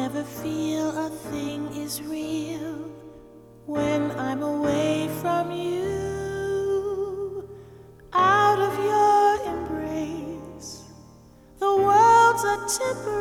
never feel a thing is real when I'm away from you. Out of your embrace, the world's a temporary